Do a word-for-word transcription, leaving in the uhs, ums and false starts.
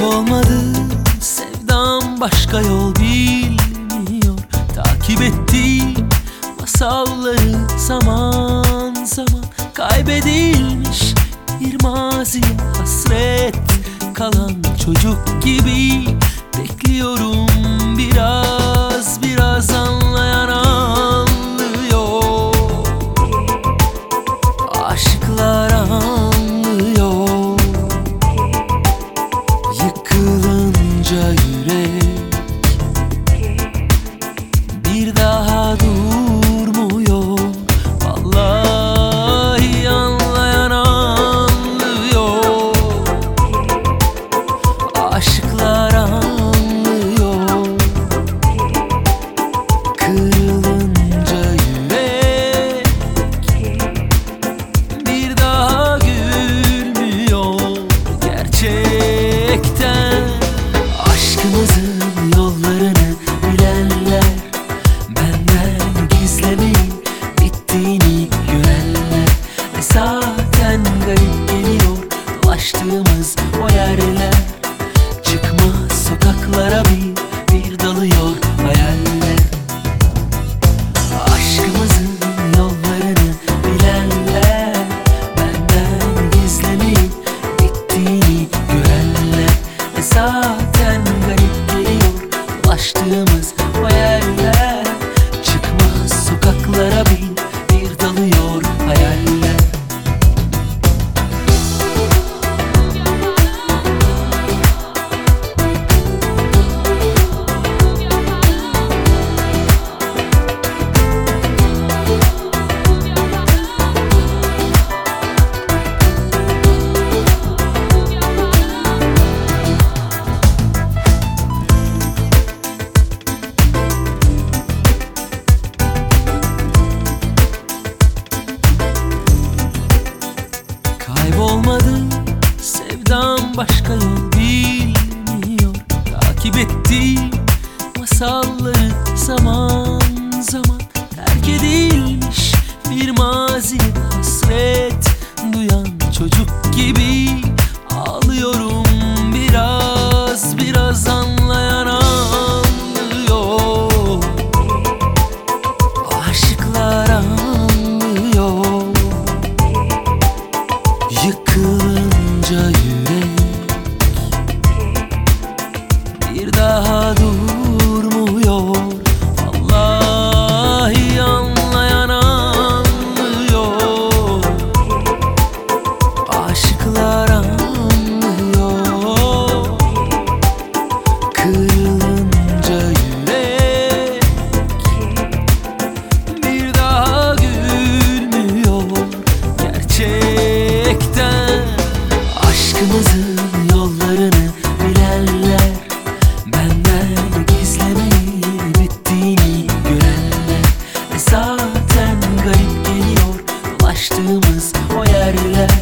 Kaybolmadı sevdam, başka yol bilmiyor. Takip ettiğim masalları zaman zaman kaybedilmiş bir maziye hasret kalan çocuk gibi bekliyorum. Biraz biraz anlayan anlıyor, aşıklar anlıyor. Yıkılınca yürek bir daha durmuyor. Vallahi anlayan anlıyor, aşıklar anlıyor. Kırılınca yürek bir daha gülmüyor. Gerçekten aşkımızın yollarını bilenler, benden gizlemeyin bittiğini görenler. Ve zaten garip geliyor dolaştığımız o yerler. Çıkmaz sokaklara bir bir dalıyor hayaller. Aşkımızın yollarını bilenler, benden gizlemeyin bittiğini görenler. Ve zaten garip geliyor dolaştığımız o yerler. Çıkmaz sokaklara bir bir dalıyor hayaller. Kaybolmadı sevdam, başka yol bilmiyor. Takip ettiğim masalları zaman zaman terk edilmiş bir mazi hasret duyan çocuk gibi ağlıyorum. Biraz biraz anlayan anlıyor, aşıklar anlıyor. Yıkılınca yürek bir daha durmuyor. Vallahi anlayan anlıyor, aşıklar anlıyor. Kırılınca yürek bir daha gülmüyor. Gerçekten aşkımızın yollarını bilenler, benden gizlemeyi bittiğini görenler. Ve zaten garip geliyor dolaştığımız o yerler.